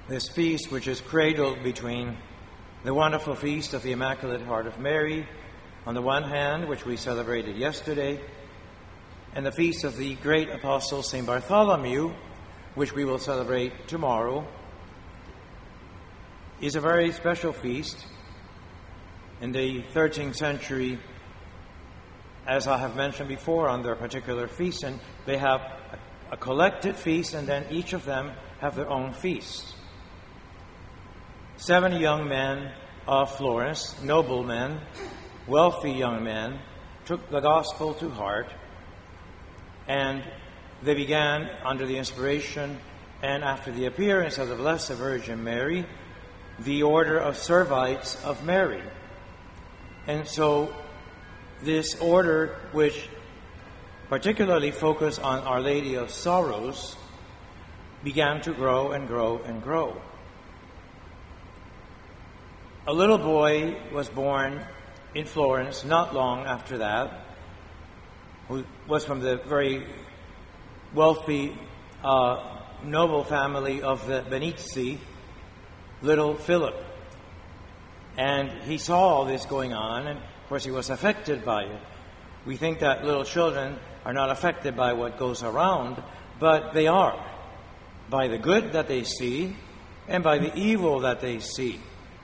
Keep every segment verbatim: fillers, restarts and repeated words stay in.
this feast which is cradled between the wonderful feast of the Immaculate Heart of Mary, on the one hand, which we celebrated yesterday, and the feast of the great apostle Saint Bartholomew, which we will celebrate tomorrow, is a very special feast. In the thirteenth century, as I have mentioned before, on their particular feast, and they have a, a collected feast, and then each of them have their own feast. Seven young men of Florence, noblemen, wealthy young men, took the gospel to heart, and they began, under the inspiration and after the appearance of the Blessed Virgin Mary, the order of Servites of Mary. And so this order, which particularly focused on Our Lady of Sorrows, began to grow and grow and grow. A little boy was born in Florence not long after that, who was from the very wealthy, uh, noble family of the Benizzi, little Philip. And he saw all this going on, and of course he was affected by it. We think that little children are not affected by what goes around, but they are, by the good that they see and by the evil that they see.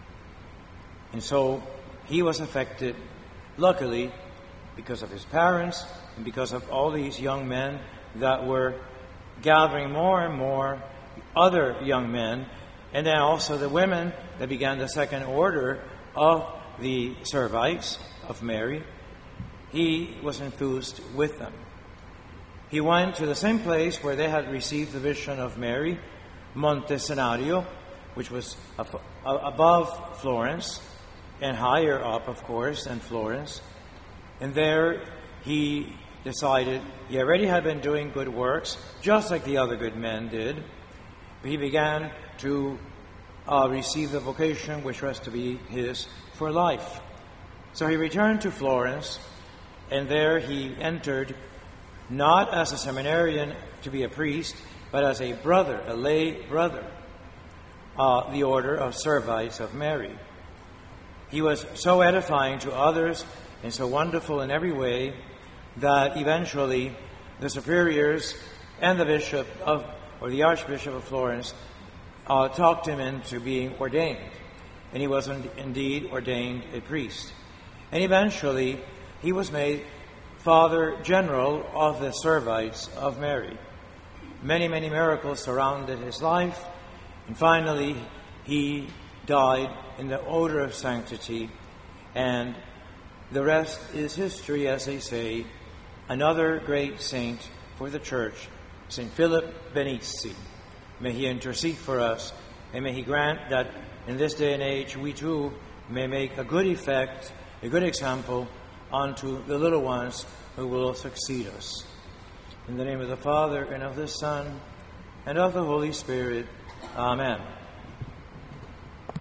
And so he was affected, luckily, because of his parents and because of all these young men that were gathering more and more other young men, and then also the women that began the second order of the Servites of Mary. He was enthused with them. He went to the same place where they had received the vision of Mary, Monte Senario, which was above Florence, and higher up, of course, than Florence. And there he decided, he already had been doing good works, just like the other good men did, but he began to uh, receive the vocation which was to be his for life. So he returned to Florence, and there he entered, not as a seminarian to be a priest, but as a brother, a lay brother, uh, the order of Servites of Mary. He was so edifying to others and so wonderful in every way that eventually the superiors and the bishop of, or the Archbishop of Florence, uh, talked him into being ordained. And he was indeed ordained a priest. And eventually he was made Father General of the Servites of Mary. Many, many miracles surrounded his life, and finally he died in the odor of sanctity, and the rest is history, as they say. Another great saint for the Church, Saint Philip Benizzi. May he intercede for us, and may he grant that in this day and age we too may make a good effect, a good example unto the little ones who will succeed us. In the name of the Father, and of the Son, and of the Holy Spirit. Amen.